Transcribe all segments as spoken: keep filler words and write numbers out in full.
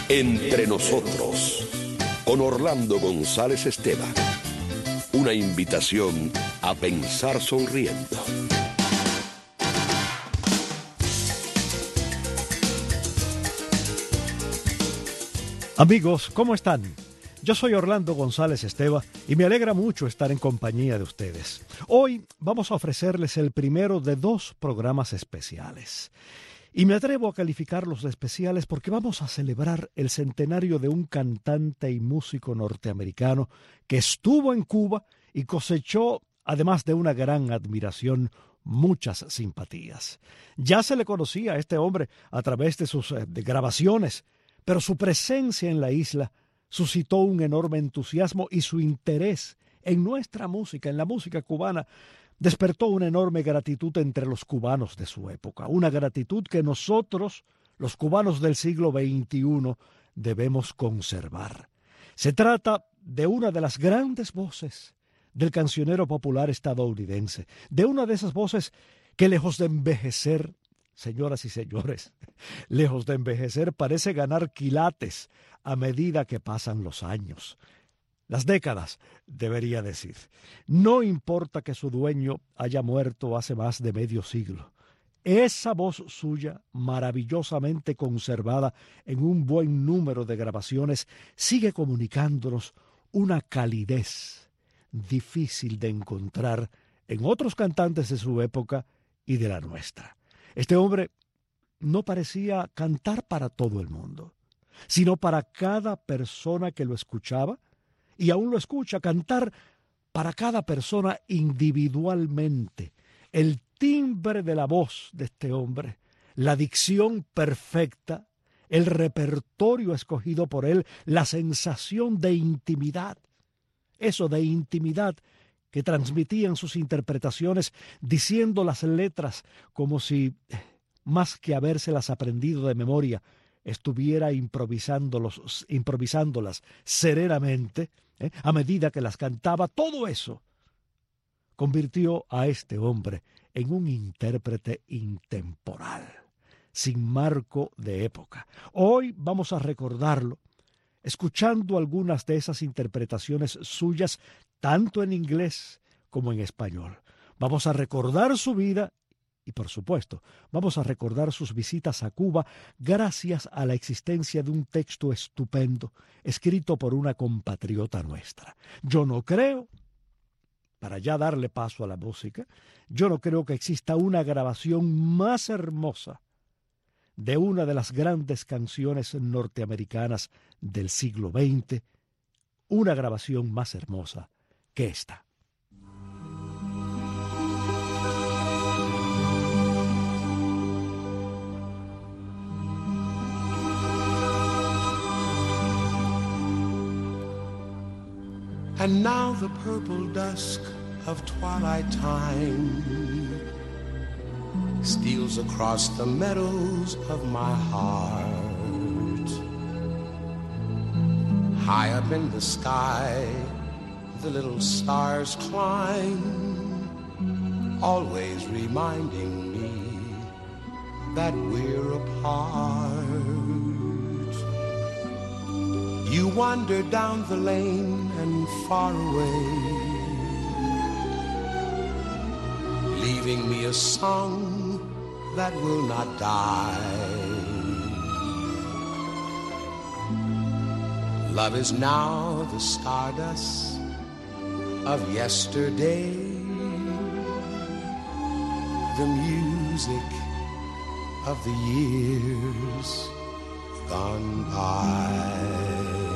Entre nosotros, con Orlando González Esteban. Una invitación a pensar sonriendo. Amigos, ¿cómo están? Yo soy Orlando González Esteban y me alegra mucho estar en compañía de ustedes. Hoy vamos a ofrecerles el primero de dos programas especiales. Y me atrevo a calificarlos de especiales porque vamos a celebrar el centenario de un cantante y músico norteamericano que estuvo en Cuba y cosechó, además de una gran admiración, muchas simpatías. Ya se le conocía a este hombre a través de sus eh, de grabaciones, pero su presencia en la isla suscitó un enorme entusiasmo y su interés en nuestra música, en la música cubana, despertó una enorme gratitud entre los cubanos de su época, una gratitud que nosotros, los cubanos del siglo veintiuno, debemos conservar. Se trata de una de las grandes voces del cancionero popular estadounidense, de una de esas voces que, lejos de envejecer, señoras y señores, lejos de envejecer, parece ganar quilates a medida que pasan los años. Las décadas, debería decir. No importa que su dueño haya muerto hace más de medio siglo. Esa voz suya, maravillosamente conservada en un buen número de grabaciones, sigue comunicándonos una calidez difícil de encontrar en otros cantantes de su época y de la nuestra. Este hombre no parecía cantar para todo el mundo, sino para cada persona que lo escuchaba, y aún lo escucha cantar para cada persona individualmente. El timbre de la voz de este hombre, la dicción perfecta, el repertorio escogido por él, la sensación de intimidad, eso de intimidad que transmitían sus interpretaciones, diciendo las letras como si, más que habérselas aprendido de memoria, estuviera improvisándolos, improvisándolas serenamente, ¿eh? a medida que las cantaba. Todo eso convirtió a este hombre en un intérprete intemporal, sin marco de época. Hoy vamos a recordarlo escuchando algunas de esas interpretaciones suyas, tanto en inglés como en español. Vamos a recordar su vida y, por supuesto, vamos a recordar sus visitas a Cuba gracias a la existencia de un texto estupendo escrito por una compatriota nuestra. Yo no creo, para ya darle paso a la música, yo no creo que exista una grabación más hermosa de una de las grandes canciones norteamericanas del siglo veinte, una grabación más hermosa que esta. And now the purple dusk of twilight time steals across the meadows of my heart. High up in the sky, the little stars climb, always reminding me that we're apart. You wander down the lane and far away, leaving me a song that will not die. Love is now the stardust of yesterday, the music of the years gone by.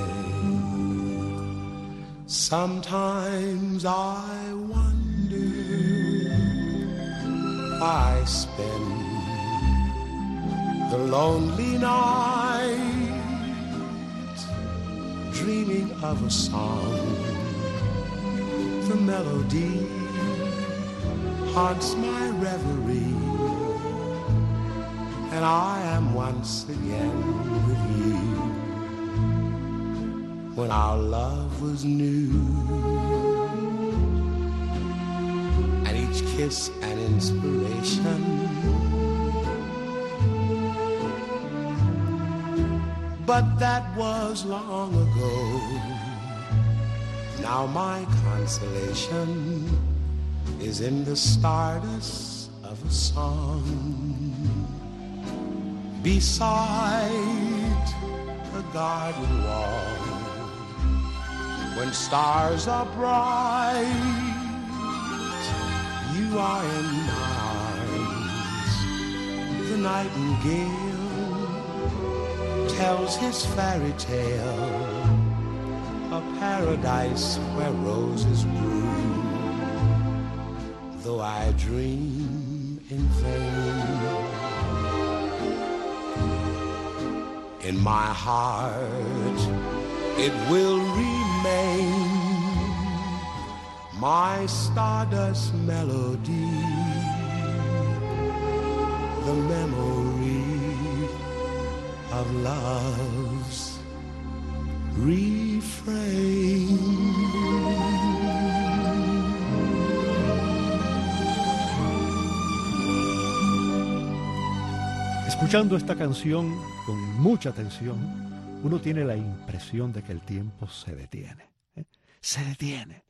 Sometimes I wonder why I spend the lonely night dreaming of a song. The melody haunts my reverie, and I am once again with you when our love was new, and each kiss an inspiration. but that was long ago. Now my consolation is in the stardust of a song beside a garden wall. When stars are bright, you are in my arms. The nightingale tells his fairy tale, a paradise where roses bloom, though I dream in vain. In my heart it will remain, my stardust melody, the memory of love's refrain. Escuchando esta canción con mucha atención, uno tiene la impresión de que el tiempo se detiene. ¿eh? Se detiene.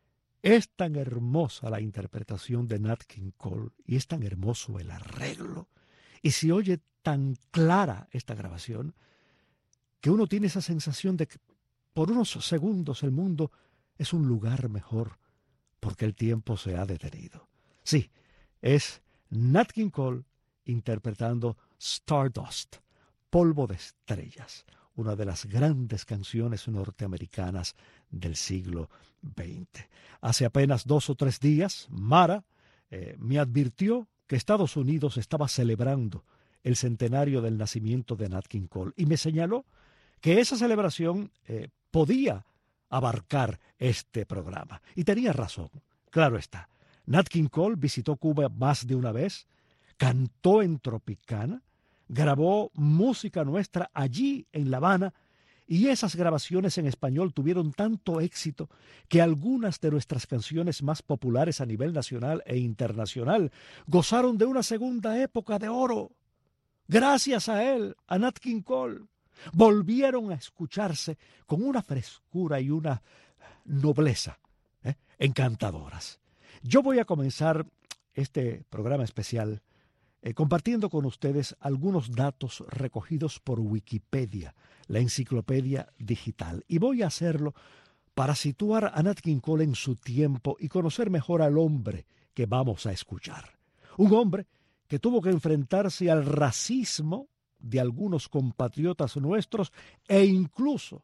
Es tan hermosa la interpretación de Nat King Cole y es tan hermoso el arreglo y se oye tan clara esta grabación que uno tiene esa sensación de que por unos segundos el mundo es un lugar mejor porque el tiempo se ha detenido. Sí, es Nat King Cole interpretando Stardust, Polvo de Estrellas, una de las grandes canciones norteamericanas del siglo veinte. Hace apenas dos o tres días, Mara eh, me advirtió que Estados Unidos estaba celebrando el centenario del nacimiento de Nat King Cole y me señaló que esa celebración eh, podía abarcar este programa. Y tenía razón, claro está. Nat King Cole visitó Cuba más de una vez, cantó en Tropicana, grabó música nuestra allí en La Habana y esas grabaciones en español tuvieron tanto éxito que algunas de nuestras canciones más populares a nivel nacional e internacional gozaron de una segunda época de oro. Gracias a él, a Nat King Cole, volvieron a escucharse con una frescura y una nobleza ¿eh? encantadoras. Yo voy a comenzar este programa especial Eh, compartiendo con ustedes algunos datos recogidos por Wikipedia, la enciclopedia digital. Y voy a hacerlo para situar a Nat King Cole en su tiempo y conocer mejor al hombre que vamos a escuchar. Un hombre que tuvo que enfrentarse al racismo de algunos compatriotas nuestros e incluso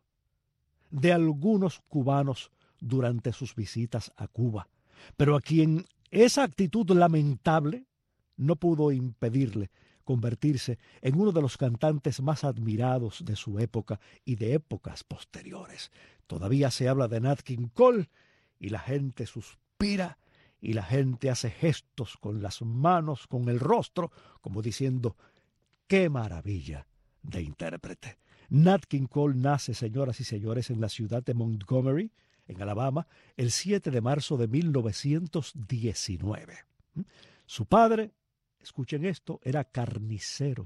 de algunos cubanos durante sus visitas a Cuba, pero a quien esa actitud lamentable no pudo impedirle convertirse en uno de los cantantes más admirados de su época y de épocas posteriores. Todavía se habla de Nat King Cole y la gente suspira y la gente hace gestos con las manos, con el rostro, como diciendo, ¡qué maravilla de intérprete! Nat King Cole nace, señoras y señores, en la ciudad de Montgomery, en Alabama, el siete de marzo de mil novecientos diecinueve. Su padre, escuchen esto, era carnicero,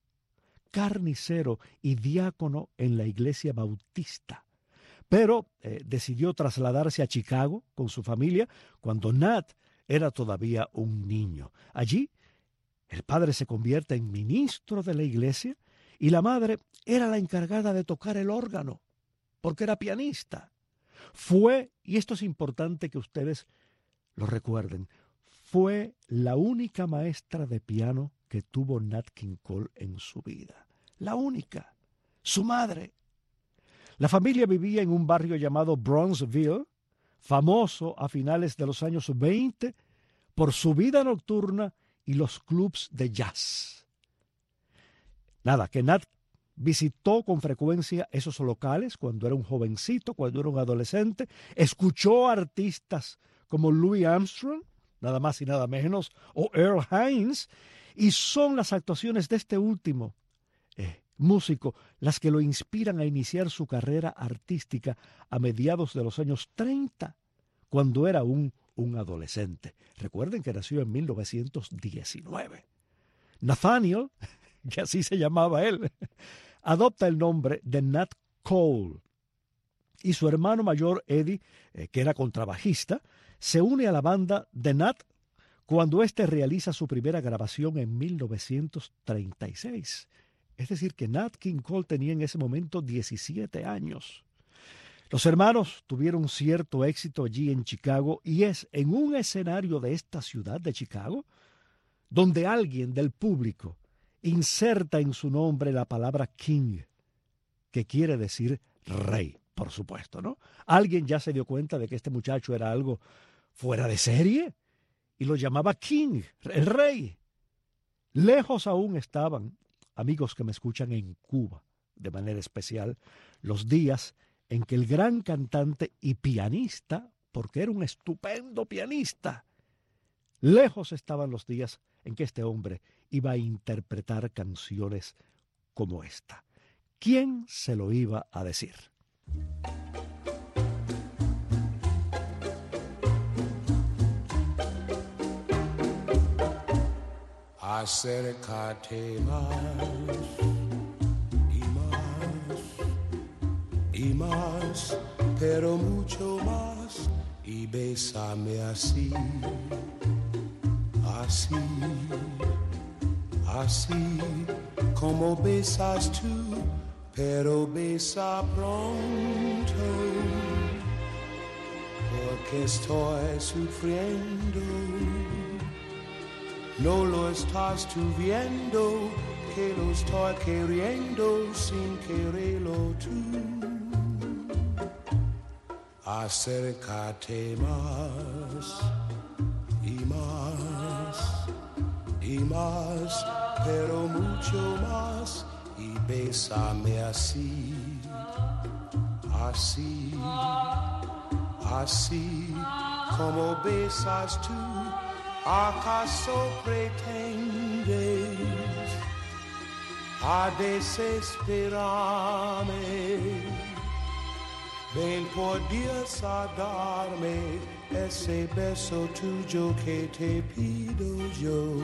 carnicero y diácono en la iglesia bautista, pero eh, decidió trasladarse a Chicago con su familia cuando Nat era todavía un niño. Allí, el padre se convierte en ministro de la iglesia y la madre era la encargada de tocar el órgano, porque era pianista. Fue, y esto es importante que ustedes lo recuerden, fue la única maestra de piano que tuvo Nat King Cole en su vida. La única. Su madre. La familia vivía en un barrio llamado Bronzeville, famoso a finales de los años veinte por su vida nocturna y los clubs de jazz. Nada, que Nat visitó con frecuencia esos locales cuando era un jovencito, cuando era un adolescente, escuchó a artistas como Louis Armstrong, nada más y nada menos, o Earl Hines, y son las actuaciones de este último eh, músico las que lo inspiran a iniciar su carrera artística a mediados de los años treinta, cuando era un, un adolescente. Recuerden que nació en mil novecientos diecinueve. Nathaniel, que así se llamaba él, adopta el nombre de Nat Cole y su hermano mayor Eddie, eh, que era contrabajista, se une a la banda de Nat cuando éste realiza su primera grabación en mil novecientos treinta y seis. Es decir, que Nat King Cole tenía en ese momento diecisiete años. Los hermanos tuvieron cierto éxito allí en Chicago y es en un escenario de esta ciudad de Chicago donde alguien del público inserta en su nombre la palabra King, que quiere decir rey, por supuesto, ¿no? Alguien ya se dio cuenta de que este muchacho era algo fuera de serie y lo llamaba King, el rey. Lejos aún estaban, amigos que me escuchan en Cuba, de manera especial, los días en que el gran cantante y pianista, porque era un estupendo pianista, lejos estaban los días en que este hombre iba a interpretar canciones como esta. ¿Quién se lo iba a decir? Acércate más y más y más, pero mucho más, y bésame así, así, así como besas tú, pero besa pronto, porque estoy sufriendo. No lo estás tú viendo, que lo estoy queriendo sin quererlo tú. Acércate más y más y más, pero mucho más, y bésame así, así, así como besas tú. ¿Acaso pretendes a desesperarme? Ven por Dios a darme ese beso tuyo que te pido yo.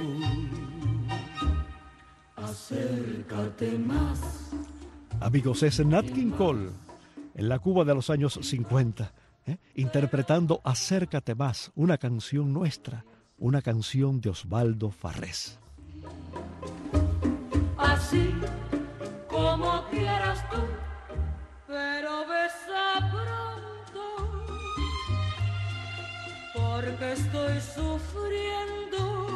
Acércate más. Amigos, es Nat King Cole en la Cuba de los años cincuenta, ¿eh? interpretando Acércate más, una canción nuestra, una canción de Osvaldo Farrés. Así como quieras tú, pero besa pronto, porque estoy sufriendo.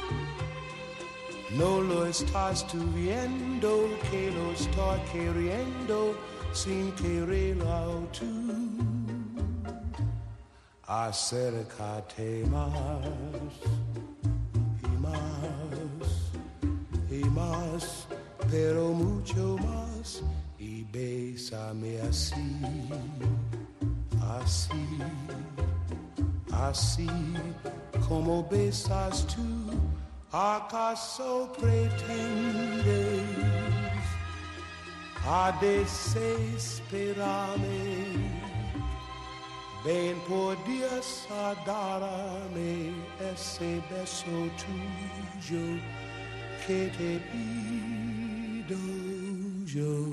No lo estás tú viendo, que lo estoy queriendo sin quererlo tú. Acércate más y más y más, pero mucho más, y bésame así, así, así como besas tú. ¿Acaso pretendes a desesperarme? Ven por Dios a darme ese beso tuyo que te pido yo.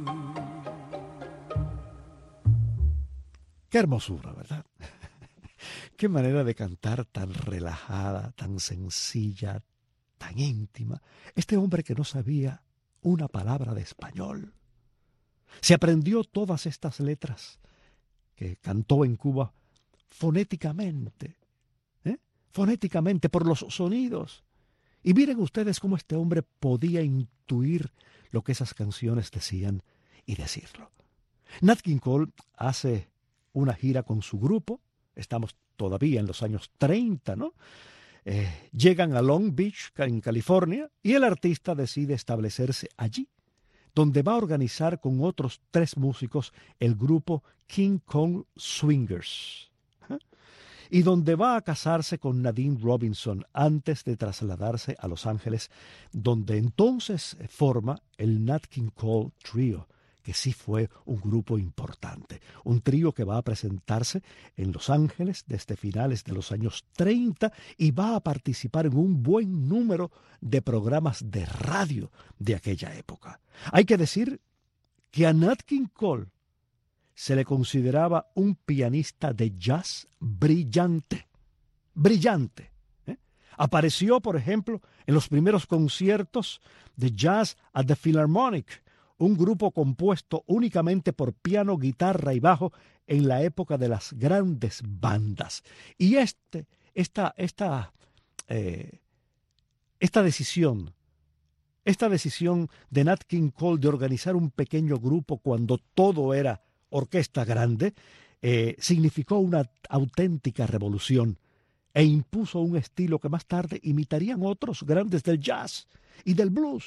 Qué hermosura, ¿verdad? Qué manera de cantar tan relajada, tan sencilla, tan íntima. Este hombre que no sabía una palabra de español. Se aprendió todas estas letras que cantó en Cuba fonéticamente, ¿eh? fonéticamente por los sonidos. Y miren ustedes cómo este hombre podía intuir lo que esas canciones decían y decirlo. Nat King Cole hace una gira con su grupo, estamos todavía en los años treinta, ¿no? Eh, llegan a Long Beach, en California, y el artista decide establecerse allí, donde va a organizar con otros tres músicos el grupo King Kong Swingers, ¿eh? y donde va a casarse con Nadine Robinson antes de trasladarse a Los Ángeles, donde entonces forma el Nat King Cole Trio, que sí fue un grupo importante. Un trío que va a presentarse en Los Ángeles desde finales de los años treinta y va a participar en un buen número de programas de radio de aquella época. Hay que decir que a Nat King Cole se le consideraba un pianista de jazz brillante, brillante. ¿eh? Apareció, por ejemplo, en los primeros conciertos de Jazz at the Philharmonic, un grupo compuesto únicamente por piano, guitarra y bajo en la época de las grandes bandas. Y este, esta, esta, eh, esta decisión, esta decisión de Nat King Cole de organizar un pequeño grupo cuando todo era orquesta grande, eh, significó una auténtica revolución e impuso un estilo que más tarde imitarían otros grandes del jazz y del blues.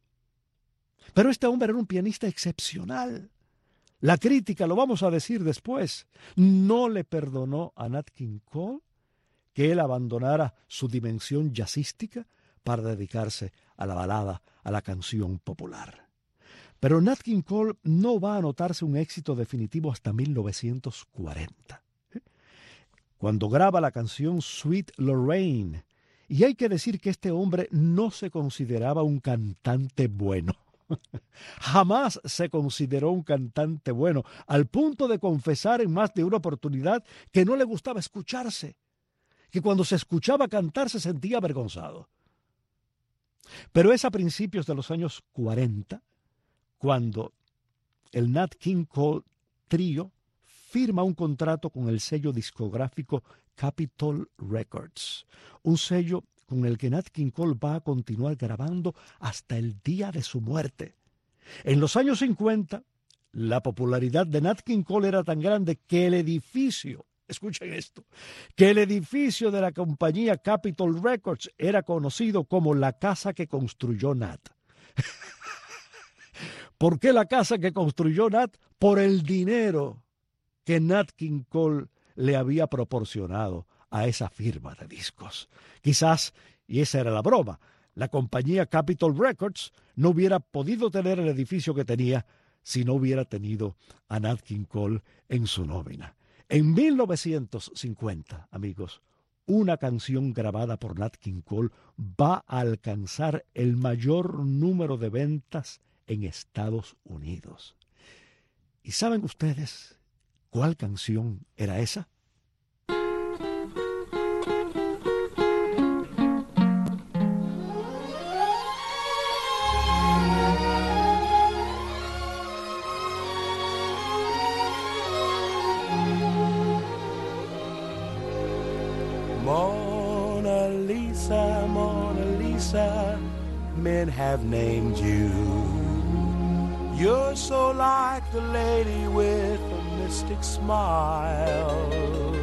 Pero este hombre era un pianista excepcional. La crítica, lo vamos a decir después, no le perdonó a Nat King Cole que él abandonara su dimensión jazzística para dedicarse a la balada, a la canción popular. Pero Nat King Cole no va a anotarse un éxito definitivo hasta mil novecientos cuarenta, ¿eh? cuando graba la canción Sweet Lorraine. Y hay que decir que este hombre no se consideraba un cantante bueno. Jamás se consideró un cantante bueno, al punto de confesar en más de una oportunidad que no le gustaba escucharse, que cuando se escuchaba cantar se sentía avergonzado. Pero es a principios de los años cuarenta cuando el Nat King Cole Trio firma un contrato con el sello discográfico Capitol Records, un sello con el que Nat King Cole va a continuar grabando hasta el día de su muerte. En los años cincuenta, la popularidad de Nat King Cole era tan grande que el edificio, escuchen esto, que el edificio de la compañía Capitol Records era conocido como la casa que construyó Nat. ¿Por qué la casa que construyó Nat? Por el dinero que Nat King Cole le había proporcionado a esa firma de discos. Quizás, y esa era la broma, la compañía Capitol Records no hubiera podido tener el edificio que tenía si no hubiera tenido a Nat King Cole en su nómina. En mil novecientos cincuenta, amigos, una canción grabada por Nat King Cole va a alcanzar el mayor número de ventas en Estados Unidos. ¿Y saben ustedes cuál canción era esa? Mona Lisa, Mona Lisa, men have named you. You're so like the lady with a mystic smile.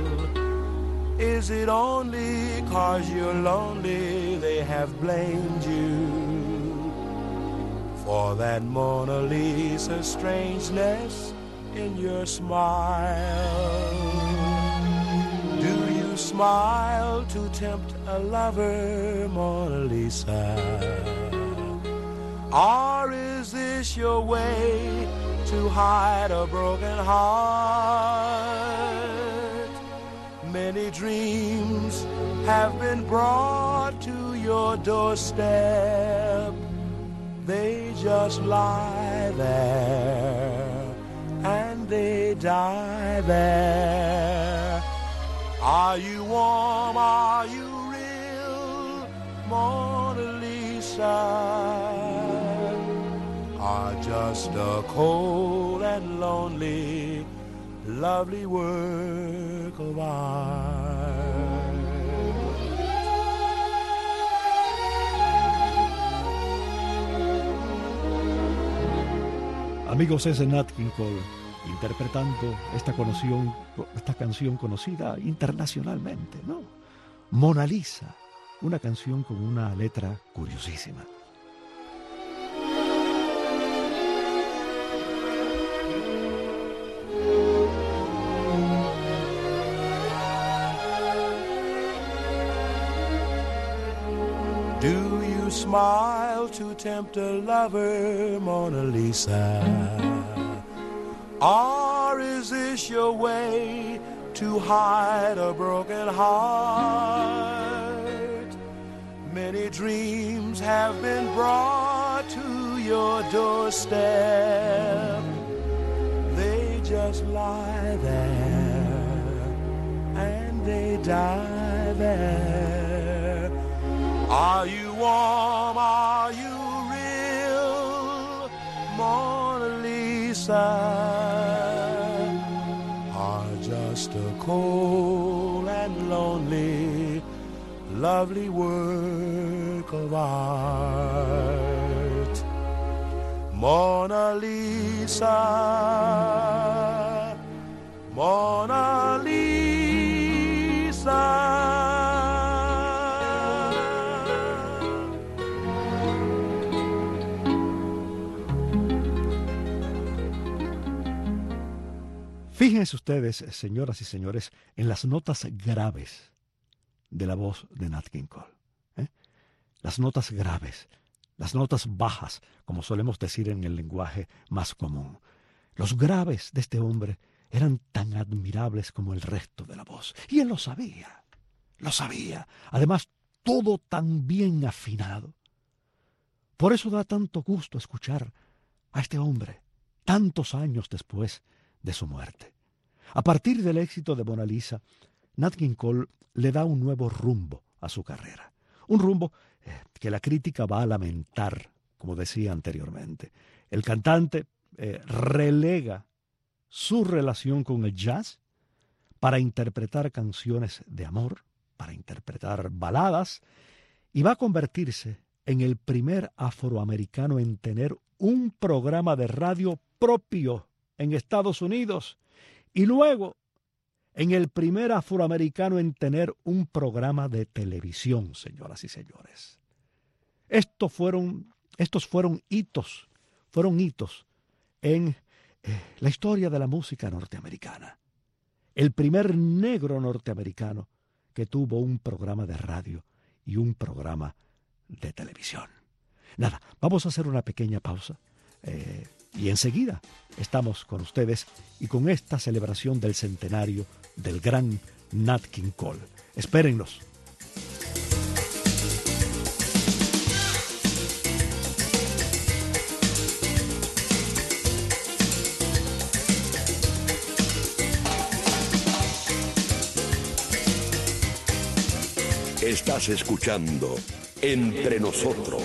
Is it only 'cause you're lonely they have blamed you for that Mona Lisa strangeness in your smile? Do you smile to tempt a lover, Mona Lisa? Or is this your way to hide a broken heart? Many dreams have been brought to your doorstep. They just lie there and they die there. Are you warm? Are you real, Mona Lisa? Are just a cold and lonely, lovely work of art. Amigos, es Nat King Cole interpretando esta, conoción, esta canción conocida internacionalmente, ¿no? Mona Lisa, una canción con una letra curiosísima. Do you smile to tempt a lover, Mona Lisa? Or is this your way to hide a broken heart? Many dreams have been brought to your doorstep. They just lie there and they die there. Are you warm? Are you real, Mona Lisa? Or just a cold and lonely, lovely work of art? Mona Lisa, Mona Lisa. Fíjense ustedes, señoras y señores, en las notas graves de la voz de Nat King Cole. ¿eh? Las notas graves, las notas bajas, como solemos decir en el lenguaje más común. Los graves de este hombre eran tan admirables como el resto de la voz. Y él lo sabía, lo sabía. Además, todo tan bien afinado. Por eso da tanto gusto escuchar a este hombre tantos años después de su muerte. A partir del éxito de Mona Lisa, Nat King Cole le da un nuevo rumbo a su carrera. Un rumbo eh, que la crítica va a lamentar, como decía anteriormente. El cantante eh, relega su relación con el jazz para interpretar canciones de amor, para interpretar baladas, y va a convertirse en el primer afroamericano en tener un programa de radio propio en Estados Unidos y luego en el primer afroamericano en tener un programa de televisión, señoras y señores. Estos fueron, estos fueron hitos, fueron hitos en eh, la historia de la música norteamericana. El primer negro norteamericano que tuvo un programa de radio y un programa de televisión. Nada, vamos a hacer una pequeña pausa eh, y enseguida estamos con ustedes y con esta celebración del centenario del gran Nat King Cole. Espérennos. Estás escuchando Entre Nosotros.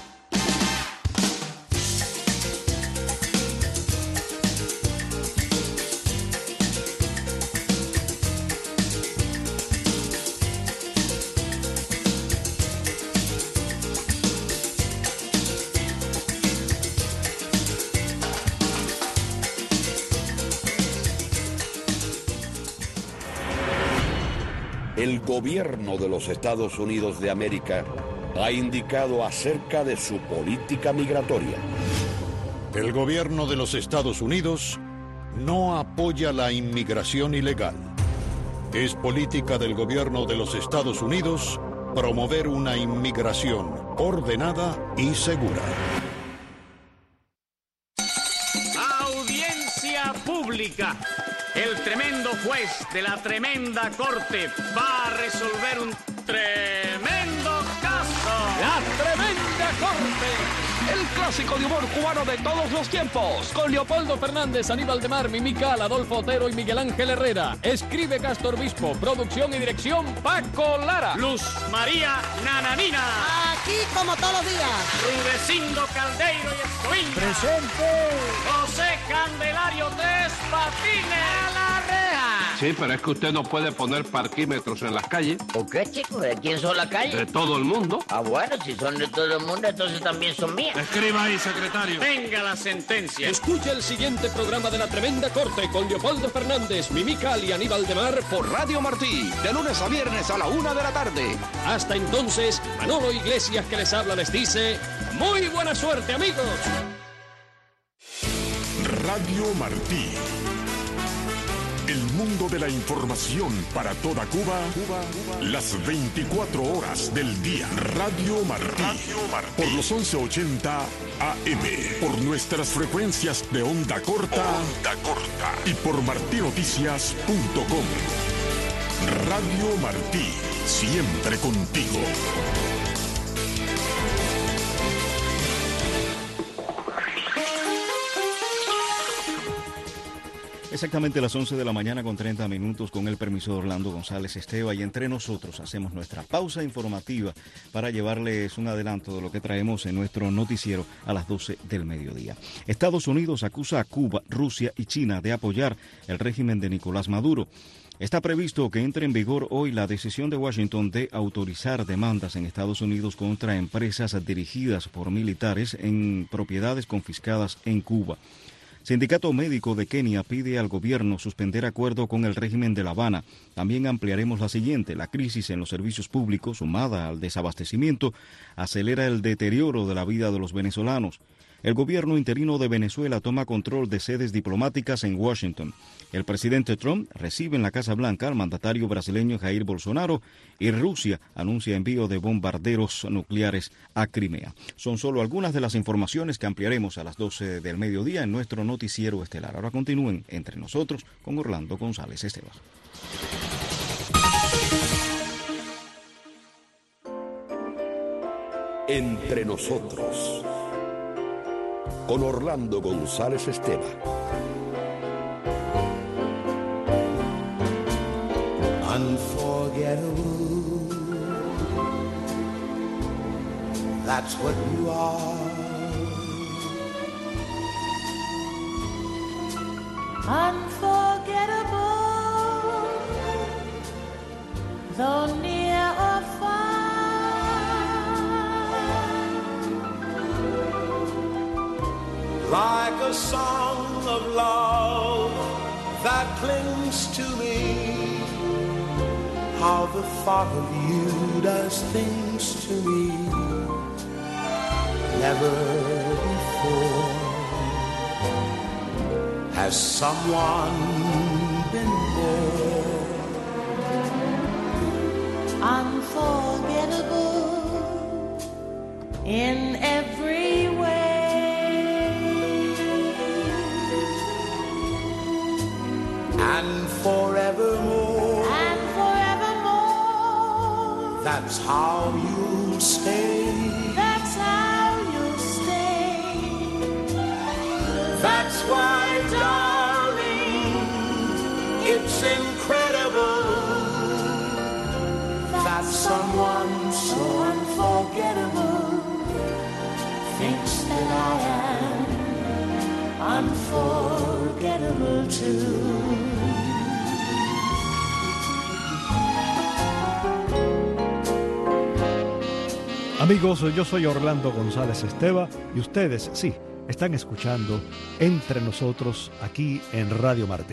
El gobierno de los Estados Unidos de América ha indicado acerca de su política migratoria. El gobierno de los Estados Unidos no apoya la inmigración ilegal. Es política del gobierno de los Estados Unidos promover una inmigración ordenada y segura. Audiencia pública. El tremendo juez de la tremenda corte va a resolver un tremendo caso. La Tremenda Corte, el clásico de humor cubano de todos los tiempos, con Leopoldo Fernández, Aníbal de Mar, Mimical, Adolfo Otero y Miguel Ángel Herrera. Escribe Castor Bispo, producción y dirección Paco Lara. Luz María Nananina. Aquí como todos los días. Rudecindo Caldeiro y Escoviña. Presente. José Candelario Tres Patines. A la reja. Sí, pero es que usted no puede poner parquímetros en las calles. ¿Por qué, chicos? ¿De quién son las calles? De todo el mundo. Ah, bueno, si son de todo el mundo, entonces también son mías. Escriba ahí, secretario. Venga la sentencia. Escucha el siguiente programa de La Tremenda Corte con Leopoldo Fernández, Mimical y Aníbal de Mar por Radio Martí, de lunes a viernes a la una de la tarde. Hasta entonces, Manolo Iglesias que les habla les dice, ¡muy buena suerte, amigos! Radio Martí. El mundo de la información para toda Cuba, Cuba, Cuba. Las veinticuatro horas del día. Radio Martí. Radio Martí. Por los once ochenta A M. Por nuestras frecuencias de onda corta. Onda corta. Y por martinoticias punto com. Radio Martí. Siempre contigo. Exactamente las once de la mañana con treinta minutos, con el permiso de Orlando González Esteva, y entre nosotros hacemos nuestra pausa informativa para llevarles un adelanto de lo que traemos en nuestro noticiero a las doce del mediodía. Estados Unidos acusa a Cuba, Rusia y China de apoyar el régimen de Nicolás Maduro. Está previsto que entre en vigor hoy la decisión de Washington de autorizar demandas en Estados Unidos contra empresas dirigidas por militares en propiedades confiscadas en Cuba. Sindicato Médico de Kenia pide al gobierno suspender acuerdo con el régimen de La Habana. También ampliaremos la siguiente. La crisis en los servicios públicos, sumada al desabastecimiento, acelera el deterioro de la vida de los venezolanos. El gobierno interino de Venezuela toma control de sedes diplomáticas en Washington. El presidente Trump recibe en la Casa Blanca al mandatario brasileño Jair Bolsonaro y Rusia anuncia envío de bombarderos nucleares a Crimea. Son solo algunas de las informaciones que ampliaremos a las doce del mediodía en nuestro noticiero estelar. Ahora continúen entre nosotros con Orlando González Esteva. Entre nosotros, con Orlando González Esteva. Unforgettable, that's what you are. Unforgettable, though near or far. Like a song of love that clings to me, how the thought of you does things to me. Never before has someone been more unforgettable in every way, and forevermore. and forevermore. That's how you'll stay. That's how you'll stay. That's why, darling, it's incredible that someone so unforgettable Thinks that I am unforgettable too. Amigos, yo soy Orlando González Esteva y ustedes, sí, están escuchando Entre Nosotros aquí en Radio Martí.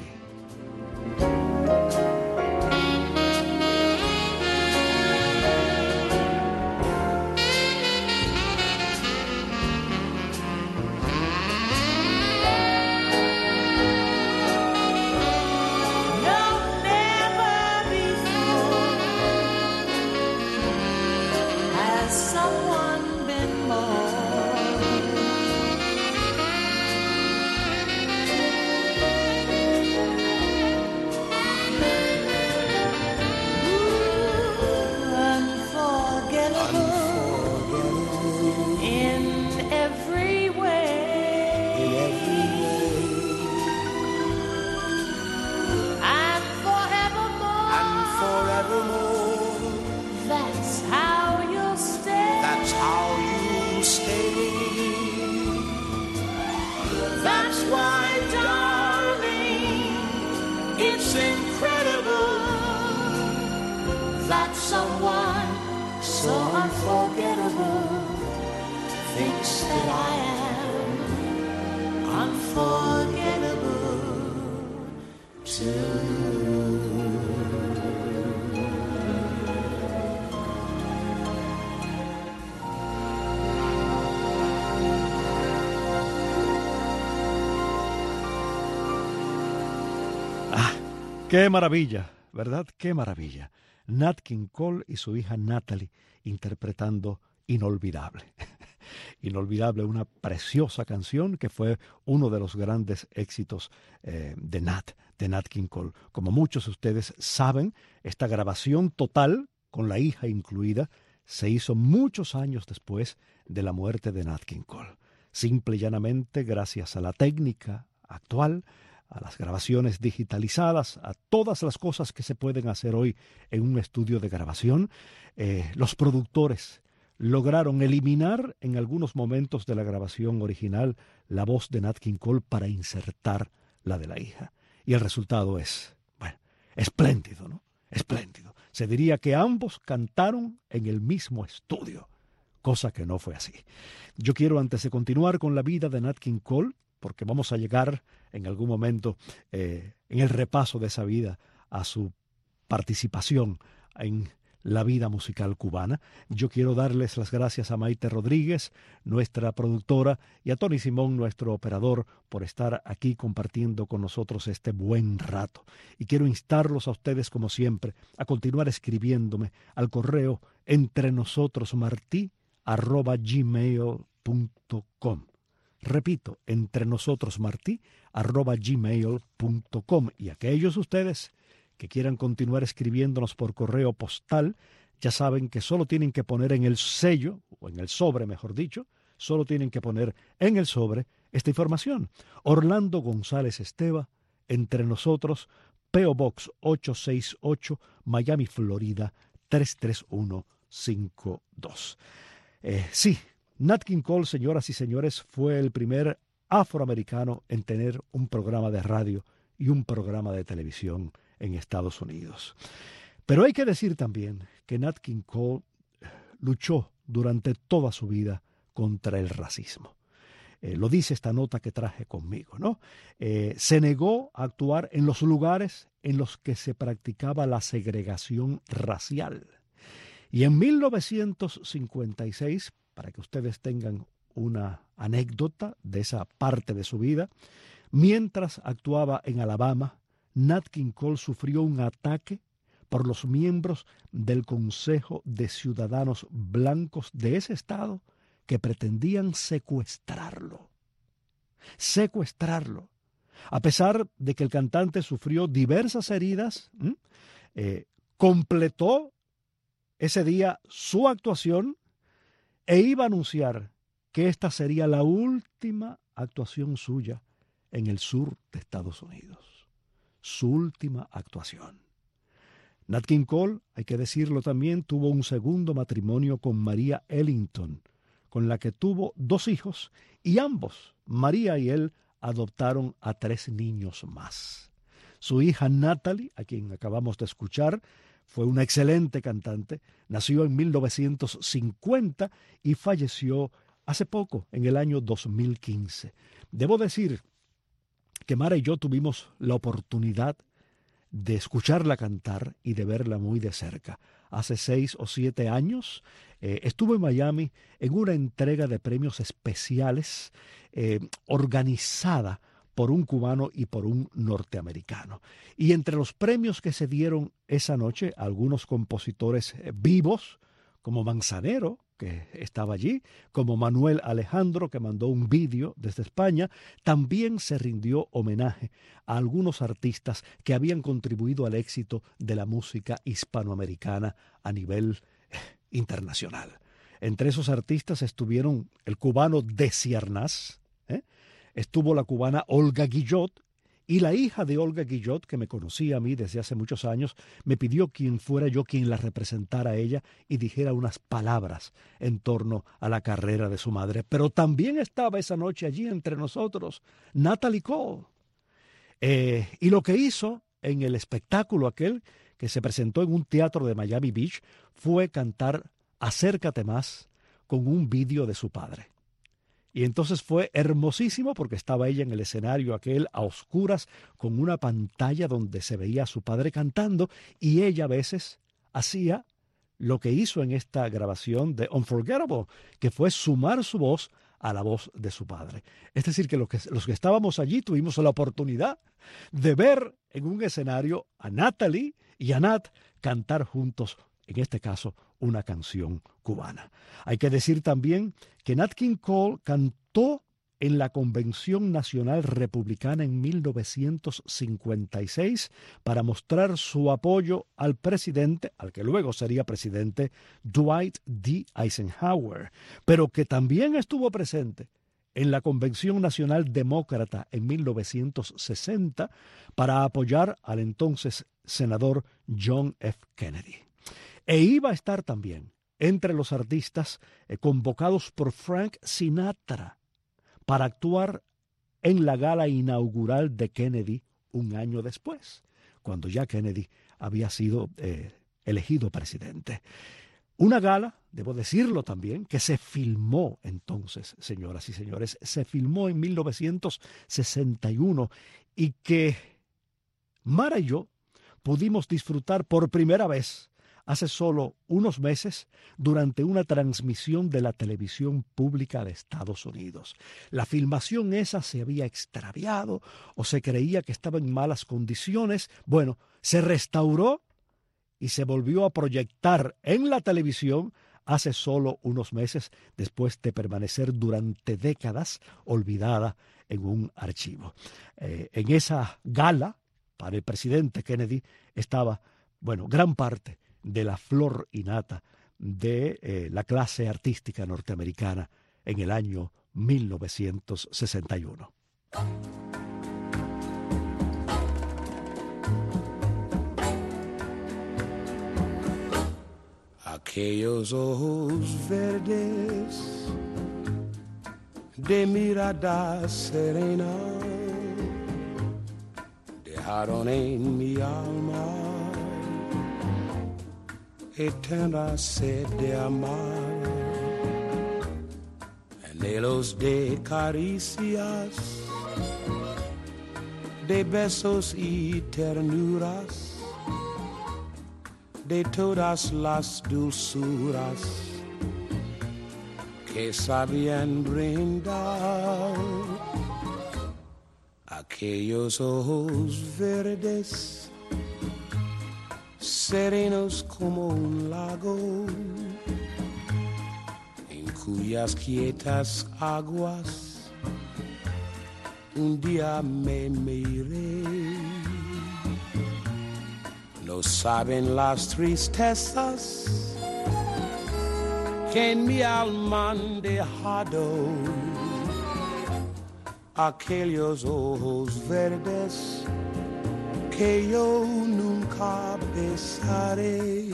Qué maravilla, ¿verdad? Qué maravilla. Nat King Cole y su hija Natalie interpretando Inolvidable. Inolvidable, una preciosa canción que fue uno de los grandes éxitos eh, de Nat, de Nat King Cole. Como muchos de ustedes saben, esta grabación total, con la hija incluida, se hizo muchos años después de la muerte de Nat King Cole. Simple y llanamente gracias a la técnica actual, a las grabaciones digitalizadas, a todas las cosas que se pueden hacer hoy en un estudio de grabación, eh, los productores lograron eliminar en algunos momentos de la grabación original la voz de Nat King Cole para insertar la de la hija. Y el resultado es, bueno, espléndido, ¿no? Espléndido. Se diría que ambos cantaron en el mismo estudio, cosa que no fue así. Yo quiero, antes de continuar con la vida de Nat King Cole, porque vamos a llegar en algún momento eh, en el repaso de esa vida a su participación en la vida musical cubana. Yo quiero darles las gracias a Maite Rodríguez, nuestra productora, y a Tony Simón, nuestro operador, por estar aquí compartiendo con nosotros este buen rato. Y quiero instarlos a ustedes, como siempre, a continuar escribiéndome al correo entrenosotrosmartí arroba gmail punto com. Repito, entrenosotrosmartí arroba gmail punto com. Y aquellos ustedes que quieran continuar escribiéndonos por correo postal, ya saben que solo tienen que poner en el sello, o en el sobre, mejor dicho, solo tienen que poner en el sobre esta información. Orlando González Esteva, Entre Nosotros, P O Box ochocientos sesenta y ocho, Miami, Florida, tres tres uno cinco dos. Eh, sí, Nat King Cole, señoras y señores, fue el primer afroamericano en tener un programa de radio y un programa de televisión en Estados Unidos. Pero hay que decir también que Nat King Cole luchó durante toda su vida contra el racismo. Eh, lo dice esta nota que traje conmigo, ¿no? Eh, se negó a actuar en los lugares en los que se practicaba la segregación racial. Y en mil novecientos cincuenta y seis, para que ustedes tengan una anécdota de esa parte de su vida, mientras actuaba en Alabama, Nat King Cole sufrió un ataque por los miembros del Consejo de Ciudadanos Blancos de ese estado que pretendían secuestrarlo. Secuestrarlo. A pesar de que el cantante sufrió diversas heridas, eh, completó ese día su actuación e iba a anunciar que esta sería la última actuación suya en el sur de Estados Unidos. Su última actuación. Nat King Cole, hay que decirlo también, tuvo un segundo matrimonio con María Ellington, con la que tuvo dos hijos, y ambos, María y él, adoptaron a tres niños más. Su hija Natalie, a quien acabamos de escuchar, fue una excelente cantante, nació en mil novecientos cincuenta y falleció hace poco, en el año dos mil quince. Debo decir que Mara y yo tuvimos la oportunidad de escucharla cantar y de verla muy de cerca. Hace seis o siete años eh, estuve en Miami en una entrega de premios especiales eh, organizada por un cubano y por un norteamericano. Y entre los premios que se dieron esa noche, algunos compositores eh, vivos, como Manzanero, que estaba allí, como Manuel Alejandro, que mandó un vídeo desde España, también se rindió homenaje a algunos artistas que habían contribuido al éxito de la música hispanoamericana a nivel eh, internacional. Entre esos artistas estuvieron el cubano Desi Arnaz, ¿eh? estuvo la cubana Olga Guillot, y la hija de Olga Guillot, que me conocía a mí desde hace muchos años, me pidió quien fuera yo quien la representara a ella y dijera unas palabras en torno a la carrera de su madre. Pero también estaba esa noche allí entre nosotros Natalie Cole. Eh, y lo que hizo en el espectáculo aquel que se presentó en un teatro de Miami Beach fue cantar Acércate más con un vídeo de su padre. Y entonces fue hermosísimo porque estaba ella en el escenario aquel a oscuras con una pantalla donde se veía a su padre cantando, y ella a veces hacía lo que hizo en esta grabación de Unforgettable, que fue sumar su voz a la voz de su padre. Es decir, que los que, los que estábamos allí tuvimos la oportunidad de ver en un escenario a Natalie y a Nat cantar juntos, en este caso, una canción cubana. Hay que decir también que Nat King Cole cantó en la Convención Nacional Republicana en mil novecientos cincuenta y seis para mostrar su apoyo al presidente, al que luego sería presidente, Dwight D. Eisenhower, pero que también estuvo presente en la Convención Nacional Demócrata en mil novecientos sesenta para apoyar al entonces senador John F. Kennedy. E iba a estar también entre los artistas eh, convocados por Frank Sinatra para actuar en la gala inaugural de Kennedy un año después, cuando ya Kennedy había sido eh, elegido presidente. Una gala, debo decirlo también, que se filmó entonces, señoras y señores, se filmó en mil novecientos sesenta y uno y que Mara y yo pudimos disfrutar por primera vez hace solo unos meses durante una transmisión de la televisión pública de Estados Unidos. La filmación esa se había extraviado o se creía que estaba en malas condiciones. Bueno, se restauró y se volvió a proyectar en la televisión hace solo unos meses, después de permanecer durante décadas olvidada en un archivo. Eh, en esa gala, para el presidente Kennedy, estaba, bueno, gran parte de la flor y nata de eh, la clase artística norteamericana en el año mil novecientos sesenta y uno. Aquellos ojos verdes de mirada serena dejaron en mi alma eterna sed de amar, anhelos de caricias, de besos y ternuras, de todas las dulzuras que sabían brindar. Aquellos ojos verdes, serenos como un lago, en cuyas quietas aguas un día me miré. No saben las tristezas que en mi alma han dejado aquellos ojos verdes que yo nunca besaré.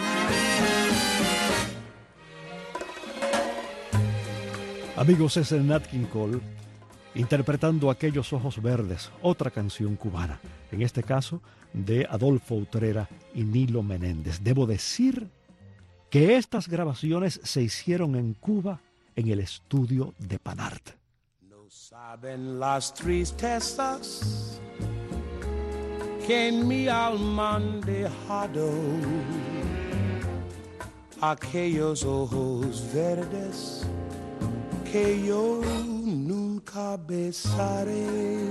Amigos, es el Nat King Cole interpretando Aquellos ojos verdes, otra canción cubana, en este caso de Adolfo Utrera y Nilo Menéndez. Debo decir que estas grabaciones se hicieron en Cuba en el estudio de Panart. No saben las tristezas que en mi alma han dejado aquellos ojos verdes que yo nunca besaré.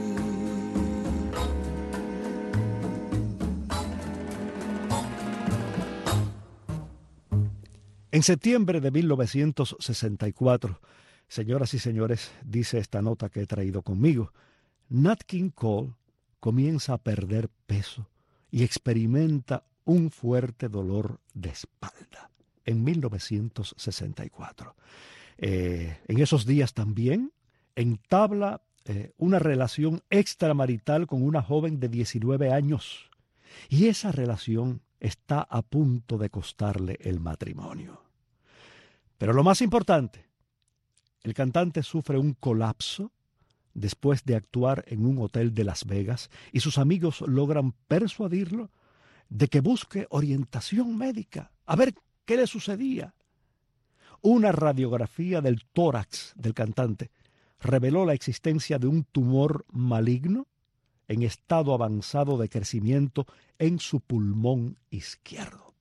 En septiembre de mil novecientos sesenta y cuatro, señoras y señores, dice esta nota que he traído conmigo, Nat King Cole comienza a perder peso y experimenta un fuerte dolor de espalda en mil novecientos sesenta y cuatro. Eh, en esos días también entabla eh, una relación extramarital con una joven de diecinueve años y esa relación está a punto de costarle el matrimonio. Pero lo más importante, el cantante sufre un colapso después de actuar en un hotel de Las Vegas y sus amigos logran persuadirlo de que busque orientación médica, a ver qué le sucedía. Una radiografía del tórax del cantante reveló la existencia de un tumor maligno en estado avanzado de crecimiento en su pulmón izquierdo.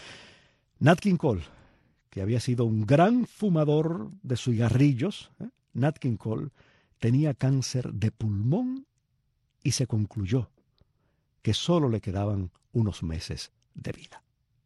Nat King Cole, que había sido un gran fumador de cigarrillos, ¿eh? Nat King Cole tenía cáncer de pulmón y se concluyó que solo le quedaban unos meses de vida.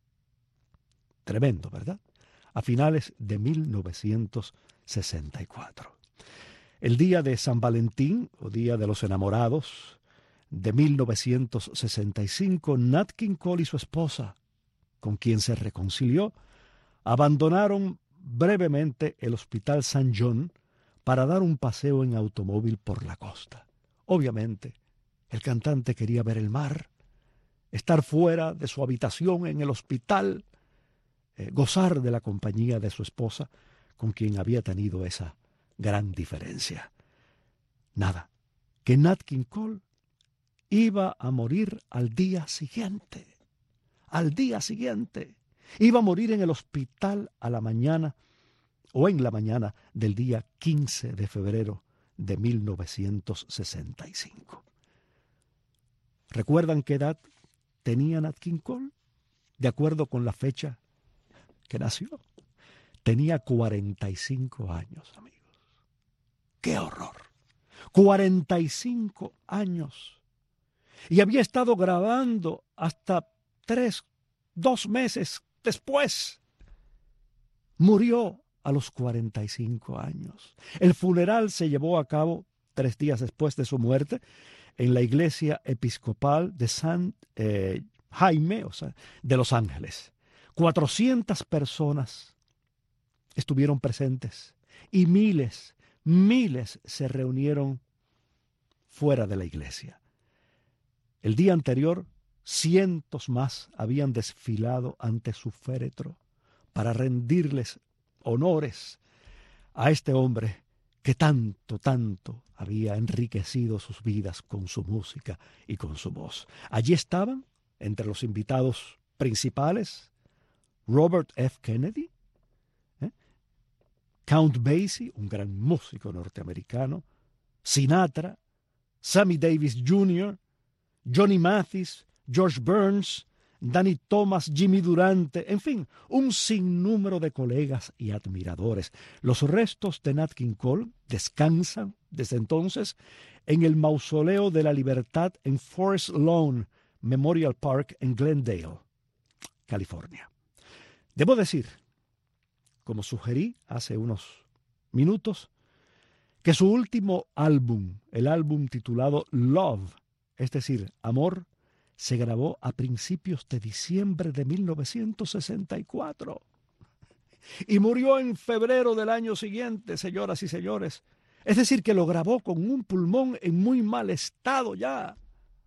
Tremendo, ¿verdad? A finales de mil novecientos sesenta y cuatro. El día de San Valentín, o Día de los Enamorados, de mil novecientos sesenta y cinco, Nat King Cole y su esposa, con quien se reconcilió, abandonaron brevemente el Hospital Saint John para dar un paseo en automóvil por la costa. Obviamente, el cantante quería ver el mar, estar fuera de su habitación en el hospital, eh, gozar de la compañía de su esposa, con quien había tenido esa gran diferencia. Nada, que Nat King Cole iba a morir al día siguiente. Al día siguiente. Iba a morir en el hospital a la mañana o en la mañana del día quince de febrero de mil novecientos sesenta y cinco. ¿Recuerdan qué edad tenía Nat King Cole? De acuerdo con la fecha que nació. Tenía cuarenta y cinco años, amigos. ¡Qué horror! cuarenta y cinco años. Y había estado grabando hasta tres, dos meses después. Murió a los cuarenta y cinco años. El funeral se llevó a cabo tres días después de su muerte en la iglesia episcopal de San eh, Jaime, o sea, de Los Ángeles. cuatrocientas personas estuvieron presentes y miles, miles se reunieron fuera de la iglesia. El día anterior, cientos más habían desfilado ante su féretro para rendirles honores a este hombre que tanto, tanto había enriquecido sus vidas con su música y con su voz. Allí estaban, entre los invitados principales, Robert F. Kennedy, ¿eh? Count Basie, un gran músico norteamericano, Sinatra, Sammy Davis junior, Johnny Mathis, George Burns, Danny Thomas, Jimmy Durante, en fin, un sinnúmero de colegas y admiradores. Los restos de Nat King Cole descansan desde entonces en el Mausoleo de la Libertad en Forest Lawn Memorial Park en Glendale, California. Debo decir, como sugerí hace unos minutos, que su último álbum, el álbum titulado Love, es decir, Amor, se grabó a principios de diciembre de mil novecientos sesenta y cuatro y murió en febrero del año siguiente, señoras y señores. Es decir, que lo grabó con un pulmón en muy mal estado ya.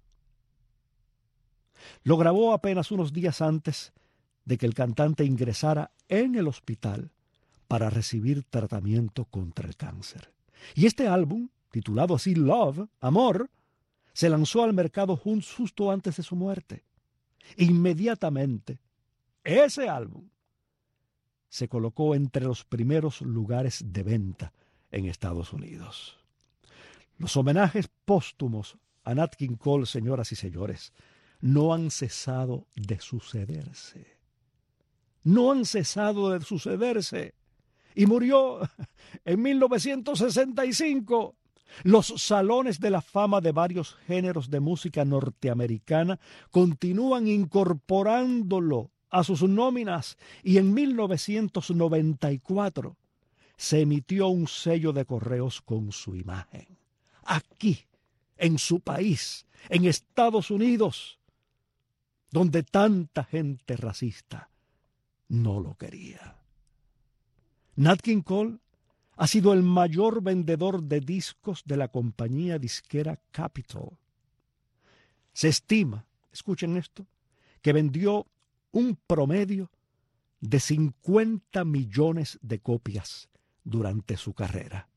Lo grabó apenas unos días antes de que el cantante ingresara en el hospital para recibir tratamiento contra el cáncer. Y este álbum, titulado así Love, Amor, se lanzó al mercado justo antes de su muerte. Inmediatamente, ese álbum se colocó entre los primeros lugares de venta en Estados Unidos. Los homenajes póstumos a Nat King Cole, señoras y señores, no han cesado de sucederse. No han cesado de sucederse. Y murió en mil novecientos sesenta y cinco. Los salones de la fama de varios géneros de música norteamericana continúan incorporándolo a sus nóminas y en mil novecientos noventa y cuatro se emitió un sello de correos con su imagen. Aquí, en su país, en Estados Unidos, donde tanta gente racista no lo quería. Nat King Cole ha sido el mayor vendedor de discos de la compañía disquera Capitol. Se estima, escuchen esto, que vendió un promedio de cincuenta millones de copias durante su carrera.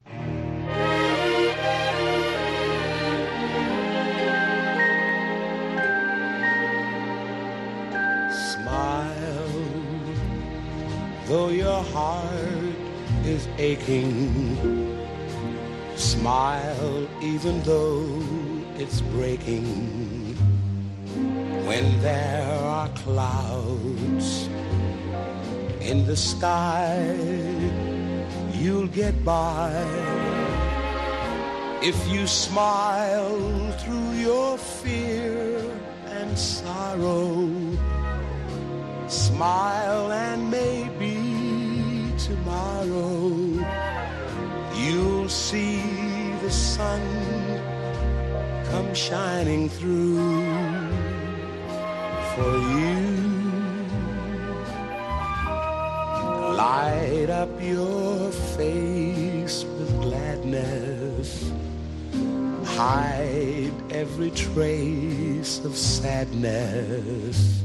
Smile, though your heart is aching. Smile even though it's breaking. When there are clouds in the sky, you'll get by. If you smile through your fear and sorrow, smile and maybe tomorrow you'll see the sun come shining through for you. Light up your face with gladness, hide every trace of sadness.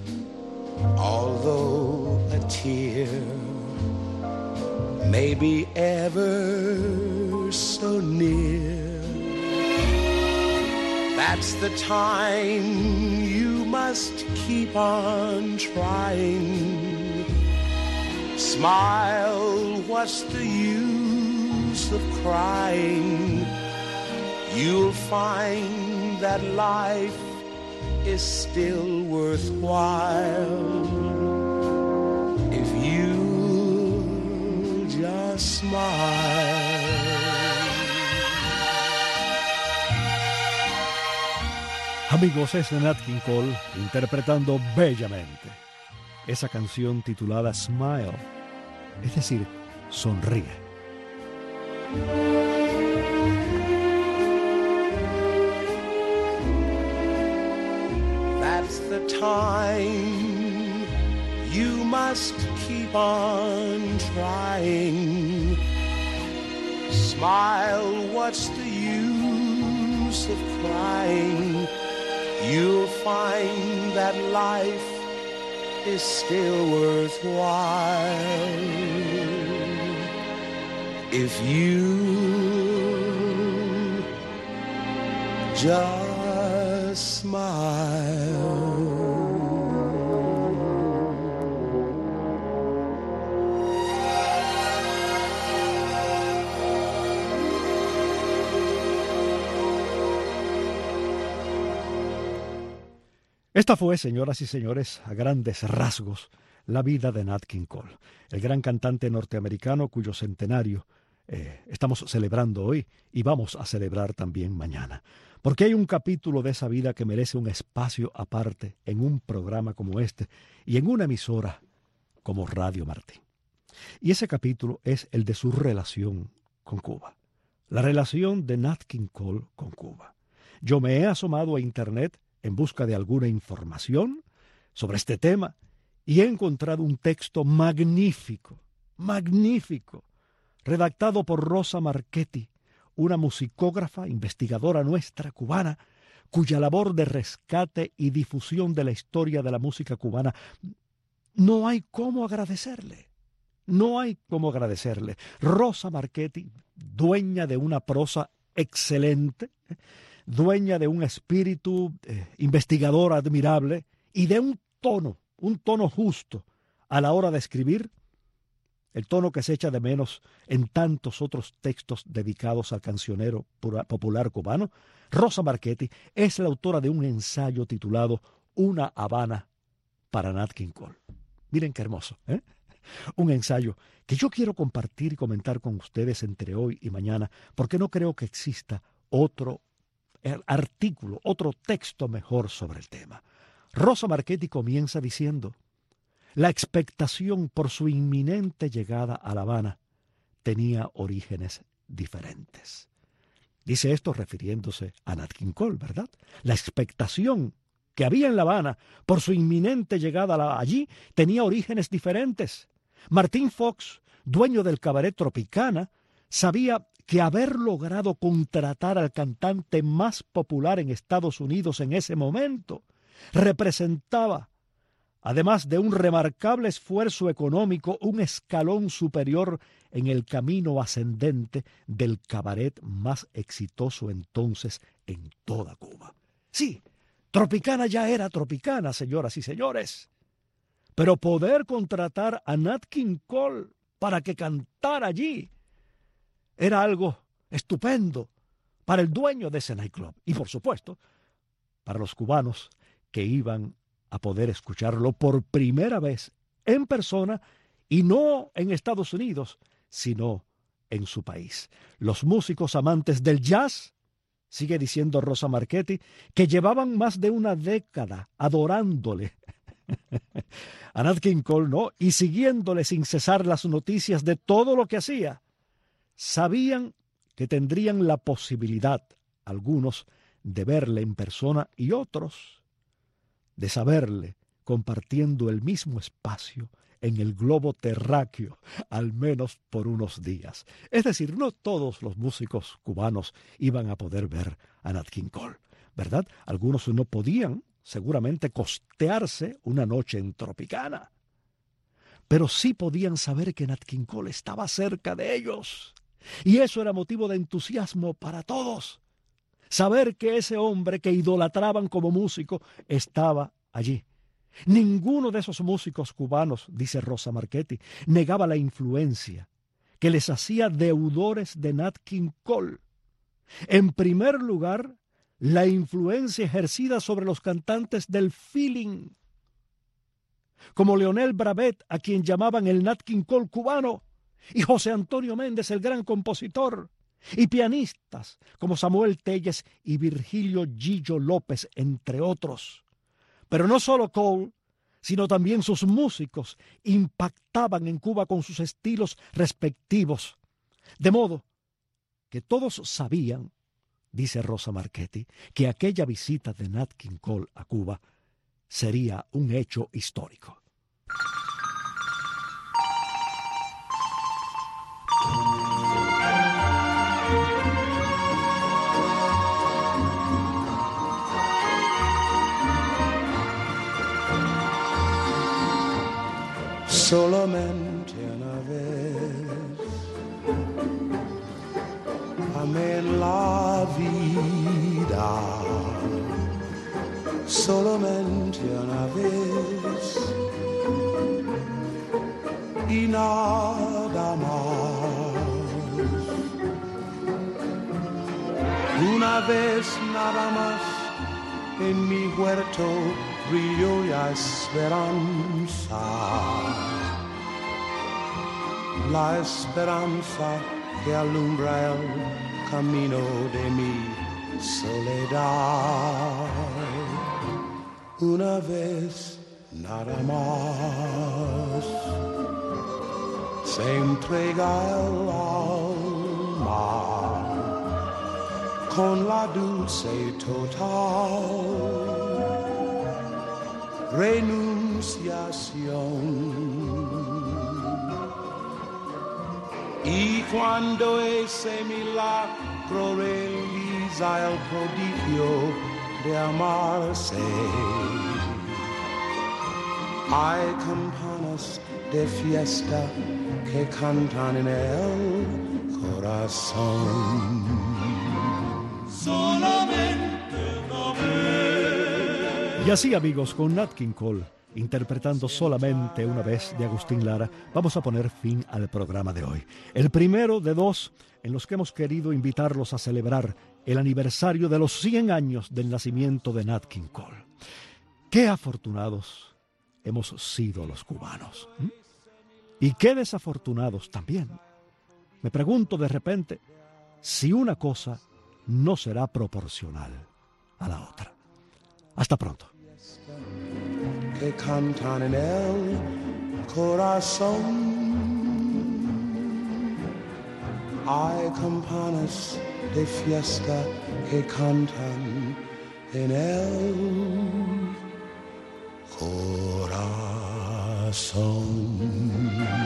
Although a tear may be ever so near, that's the time you must keep on trying. Smile, what's the use of crying? You'll find that life is still worthwhile if you just smile. Amigos, es Nat King Cole interpretando bellamente esa canción titulada Smile, es decir, sonríe. That's the time you must keep on trying. Smile, what's the use of crying? You'll find that life is still worthwhile if you just smile. Esta fue, señoras y señores, a grandes rasgos, la vida de Nat King Cole, el gran cantante norteamericano cuyo centenario eh, estamos celebrando hoy y vamos a celebrar también mañana. Porque hay un capítulo de esa vida que merece un espacio aparte en un programa como este y en una emisora como Radio Martí. Y ese capítulo es el de su relación con Cuba, la relación de Nat King Cole con Cuba. Yo me he asomado a internet en busca de alguna información sobre este tema y he encontrado un texto magnífico, magnífico, redactado por Rosa Marchetti, una musicógrafa, investigadora nuestra cubana, cuya labor de rescate y difusión de la historia de la música cubana no hay cómo agradecerle. No hay cómo agradecerle. Rosa Marchetti, dueña de una prosa excelente, dueña de un espíritu eh, investigador admirable y de un tono, un tono justo a la hora de escribir, el tono que se echa de menos en tantos otros textos dedicados al cancionero popular cubano. Rosa Marchetti es la autora de un ensayo titulado Una Habana para Nat King Cole. Miren qué hermoso, ¿eh? Un ensayo que yo quiero compartir y comentar con ustedes entre hoy y mañana, porque no creo que exista otro artículo, otro texto mejor sobre el tema. Rosa Marchetti comienza diciendo: la expectación por su inminente llegada a La Habana tenía orígenes diferentes. Dice esto refiriéndose a Nat King Cole, ¿verdad? La expectación que había en La Habana por su inminente llegada allí tenía orígenes diferentes. Martín Fox, dueño del cabaret Tropicana, sabía que haber logrado contratar al cantante más popular en Estados Unidos en ese momento representaba, además de un remarcable esfuerzo económico, un escalón superior en el camino ascendente del cabaret más exitoso entonces en toda Cuba. Sí, Tropicana ya era Tropicana, señoras y señores, pero poder contratar a Nat King Cole para que cantara allí era algo estupendo para el dueño de ese nightclub y, por supuesto, para los cubanos que iban a poder escucharlo por primera vez en persona y no en Estados Unidos, sino en su país. Los músicos amantes del jazz, sigue diciendo Rosa Marchetti, que llevaban más de una década adorándole a Nat King Cole, ¿no? Y siguiéndole sin cesar las noticias de todo lo que hacía, sabían que tendrían la posibilidad, algunos, de verle en persona y otros de saberle compartiendo el mismo espacio en el globo terráqueo, al menos por unos días. Es decir, no todos los músicos cubanos iban a poder ver a Nat King Cole, ¿verdad? Algunos no podían, seguramente, costearse una noche en Tropicana, pero sí podían saber que Nat King Cole estaba cerca de ellos. Y eso era motivo de entusiasmo para todos. Saber que ese hombre que idolatraban como músico estaba allí. Ninguno de esos músicos cubanos, dice Rosa Marchetti, negaba la influencia que les hacía deudores de Nat King Cole. En primer lugar, la influencia ejercida sobre los cantantes del feeling, como Leonel Bravet, a quien llamaban el Nat King Cole cubano, y José Antonio Méndez, el gran compositor, y pianistas como Samuel Telles y Virgilio Gillo López, entre otros. Pero no solo Cole, sino también sus músicos impactaban en Cuba con sus estilos respectivos. De modo que todos sabían, dice Rosa Marchetti, que aquella visita de Nat King Cole a Cuba sería un hecho histórico. Solamente una vez amé en la vida, solamente una vez y nada más. Una vez nada más en mi huerto brilló la esperanza. La esperanza que alumbra el camino de mi soledad. Una vez nada más se entrega el alma con la dulce total renunciación. Y cuando ese milagro realiza el prodigio de amarse, hay campanas de fiesta que cantan en el corazón. Solamente una vez. Y así, amigos, con Nat King Cole interpretando Solamente una vez de Agustín Lara, vamos a poner fin al programa de hoy. El primero de dos en los que hemos querido invitarlos a celebrar el aniversario de los cien años del nacimiento de Nat King Cole. Qué afortunados hemos sido los cubanos. ¿Mm? Y qué desafortunados también. Me pregunto de repente si una cosa no será proporcional a la otra. Hasta pronto. Que cantan en el corazón. Hay campanas de fiesta que cantan en el corazón.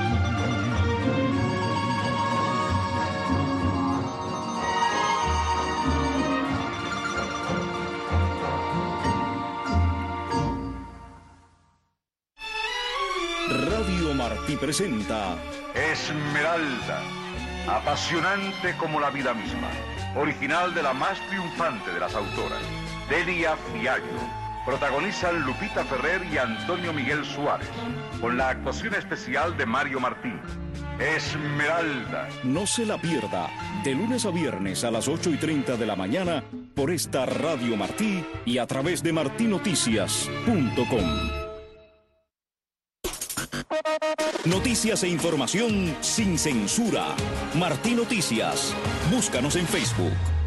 Radio Martí presenta Esmeralda, apasionante como la vida misma, original de la más triunfante de las autoras, Delia Fiallo. Protagonizan Lupita Ferrer y Antonio Miguel Suárez, con la actuación especial de Mario Martín. Esmeralda. No se la pierda, de lunes a viernes a las ocho y treinta de la mañana, por esta Radio Martí y a través de martinoticias punto com. Noticias e información sin censura. Martí Noticias. Búscanos en Facebook.